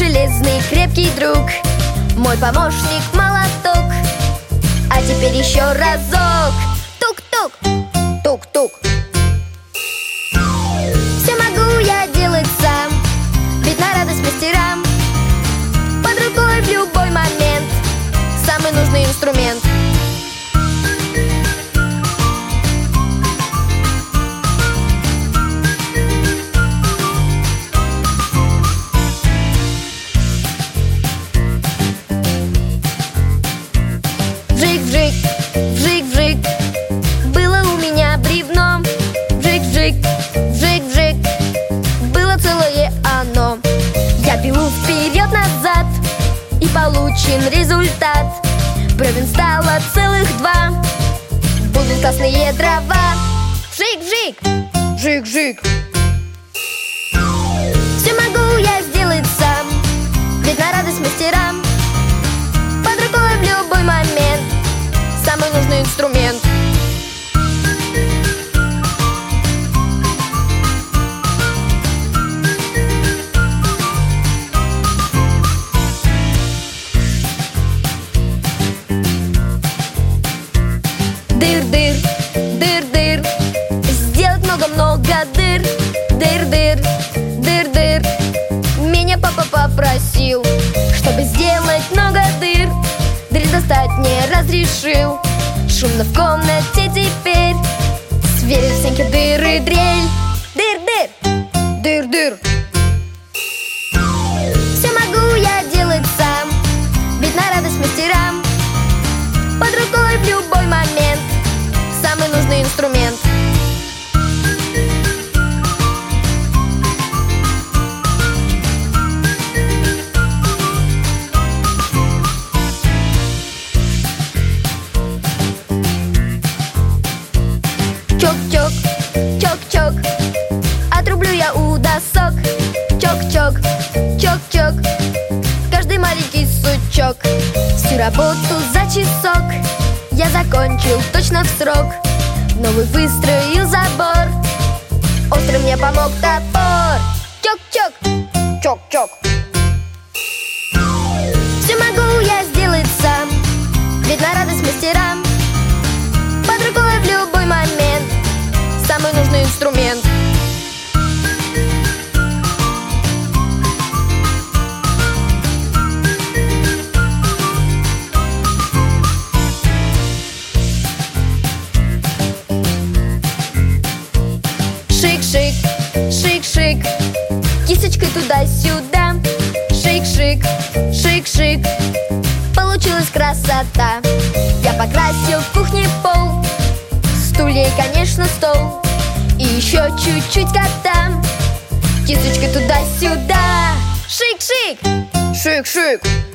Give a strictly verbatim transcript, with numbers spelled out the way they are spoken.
железный крепкий друг, мой помощник молоток. А теперь еще разок. Тук-тук, тук-тук. Все могу я делать сам, ведь на радость мастерам под рукой в любой момент самый нужный инструмент. Вжик-вжик, вжик-вжик, было у меня бревно. Вжик-вжик, вжик-вжик, было целое оно. Я пилу вперед-назад, и получен результат. Бревен стало целых два, будут классные дрова. Вжик-вжик, вжик-вжик. Все могу я сделать сам, ведь на радость мастерам под рукой в любой момент самый нужный инструмент. Дыр-дыр, дыр-дыр, сделать много-много дыр. Дыр-дыр, дыр-дыр, меня папа попросил, чтобы сделать много дыр. Дрель достать не разрешил. Шумно в комнате теперь, сверив стенки дыры дрель. Дыр-дыр, дыр-дыр. Все могу я делать сам, ведь на радость мастерам под рукой в любой момент самый нужный инструмент. Чок-чок, чок-чок, отрублю я у досок. Чок-чок, чок-чок, каждый маленький сучок. Всю работу за часок я закончил точно в срок. Новый выстроил забор, острый мне помог топор. Чок-чок, чок-чок. Все могу я сделать сам, ведь на радость мастерам под рукой в любой момент самый нужный инструмент. Шик-шик, шик-шик, кисточкой туда-сюда. Шик-шик, шик-шик, получилась красота. Я покрасил в кухне пол, стулья и, конечно, стол, и еще чуть-чуть кота. Кисточкой туда-сюда. Шик-шик, шик-шик.